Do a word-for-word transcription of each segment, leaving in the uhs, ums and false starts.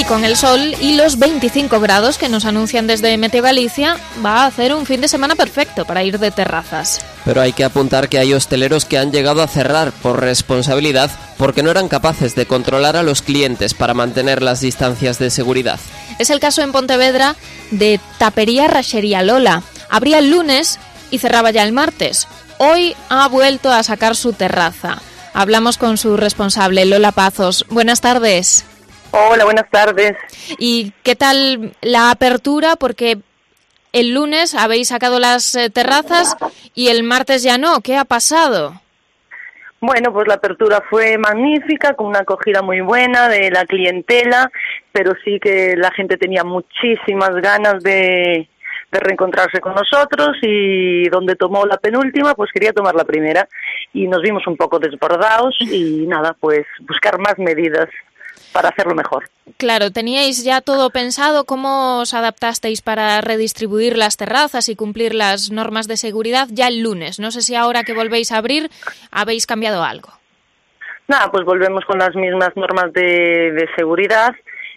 Y con el sol y los veinticinco grados que nos anuncian desde Meteo Galicia, va a hacer un fin de semana perfecto para ir de terrazas. Pero hay que apuntar que hay hosteleros que han llegado a cerrar por responsabilidad porque no eran capaces de controlar a los clientes para mantener las distancias de seguridad. Es el caso en Pontevedra de Tapería Raxería Lola. Abría el lunes y cerraba ya el martes. Hoy ha vuelto a sacar su terraza. Hablamos con su responsable, Lola Pazos. Buenas tardes. Hola, buenas tardes. ¿Y qué tal la apertura? Porque el lunes habéis sacado las eh, terrazas y el martes ya no. ¿Qué ha pasado? Bueno, pues la apertura fue magnífica, con una acogida muy buena de la clientela, pero sí que la gente tenía muchísimas ganas de, de reencontrarse con nosotros, y donde tomó la penúltima, pues quería tomar la primera, y nos vimos un poco desbordados y nada, pues buscar más medidas para hacerlo mejor. Claro, ¿teníais ya todo pensado? ¿Cómo os adaptasteis para redistribuir las terrazas y cumplir las normas de seguridad ya el lunes? No sé si ahora que volvéis a abrir habéis cambiado algo. Nada, pues volvemos con las mismas normas de, de seguridad,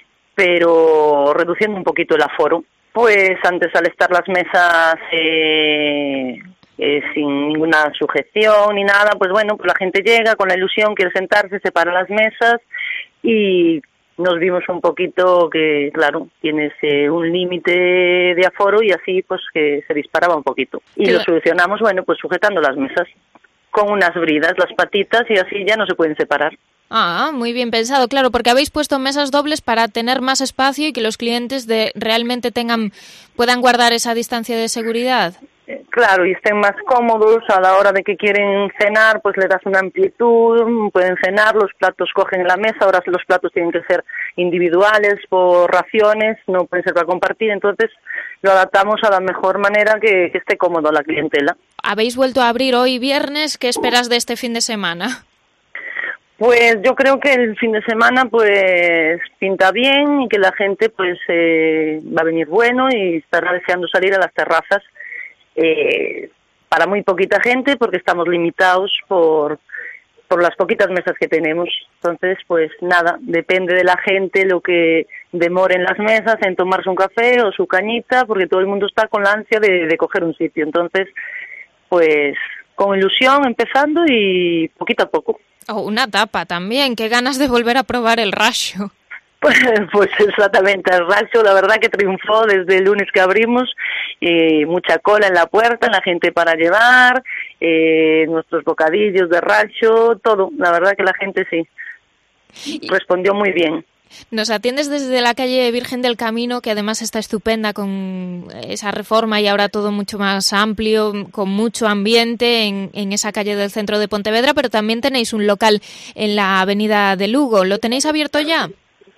pero reduciendo un poquito el aforo. Pues antes, al estar las mesas eh, eh, sin ninguna sujeción ni nada, pues bueno, pues la gente llega con la ilusión, quiere sentarse, separa las mesas, y nos vimos un poquito que, claro, tienes eh, un límite de aforo, y así pues que se disparaba un poquito. Y lo solucionamos, bueno, pues sujetando las mesas con unas bridas, las patitas, y así ya no se pueden separar. Ah, muy bien pensado, claro, porque habéis puesto mesas dobles para tener más espacio y que los clientes de realmente tengan puedan guardar esa distancia de seguridad. Claro, y estén más cómodos a la hora de que quieren cenar, pues le das una amplitud, pueden cenar, los platos cogen la mesa, ahora los platos tienen que ser individuales por raciones, no pueden ser para compartir, entonces lo adaptamos a la mejor manera que, que esté cómodo la clientela. Habéis vuelto a abrir hoy viernes, ¿qué esperas de este fin de semana? Pues yo creo que el fin de semana pues pinta bien, y que la gente pues eh, va a venir bueno y estará deseando salir a las terrazas. Eh, para muy poquita gente, porque estamos limitados por por las poquitas mesas que tenemos. Entonces, pues nada, depende de la gente lo que demore en las mesas, en tomarse un café o su cañita, porque todo el mundo está con la ansia de, de coger un sitio. Entonces, pues con ilusión empezando y poquito a poco. Oh, una tapa también, qué ganas de volver a probar el raxo. Pues, pues exactamente, el raxo la verdad que triunfó desde el lunes que abrimos, eh, mucha cola en la puerta, la gente para llevar, eh, nuestros bocadillos de raxo, todo, la verdad que la gente sí, respondió muy bien. Nos atiendes desde la calle Virgen del Camino, que además está estupenda con esa reforma y ahora todo mucho más amplio, con mucho ambiente en, en esa calle del centro de Pontevedra, pero también tenéis un local en la avenida de Lugo, ¿lo tenéis abierto ya?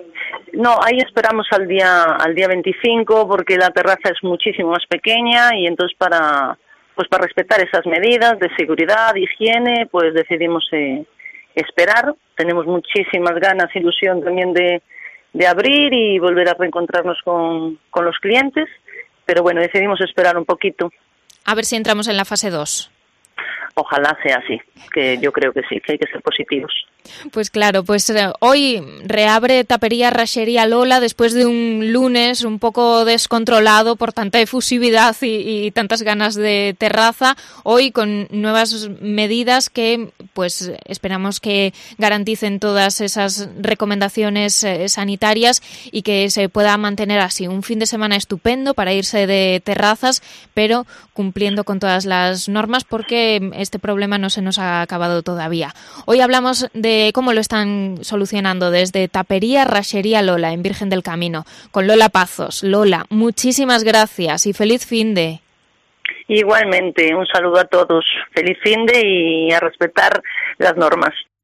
No, ahí esperamos al día al día veinticinco, porque la terraza es muchísimo más pequeña, y entonces para pues para respetar esas medidas de seguridad, de higiene, pues decidimos eh, esperar. Tenemos muchísimas ganas, ilusión también de, de abrir y volver a reencontrarnos con, con los clientes, pero bueno, decidimos esperar un poquito. A ver si entramos en la fase dos. Ojalá sea así, que yo creo que sí, que hay que ser positivos. Pues claro, pues eh, hoy reabre Tapería Raxería Lola después de un lunes un poco descontrolado por tanta efusividad y, y tantas ganas de terraza. Hoy con nuevas medidas que pues esperamos que garanticen todas esas recomendaciones eh, sanitarias y que se pueda mantener así. Un fin de semana estupendo para irse de terrazas, pero cumpliendo con todas las normas, porque este problema no se nos ha acabado todavía. Hoy hablamos de cómo lo están solucionando desde Tapería Raxería Lola en Virgen del Camino, con Lola Pazos. Lola, muchísimas gracias y feliz finde. Igualmente, un saludo a todos. Feliz finde y a respetar las normas.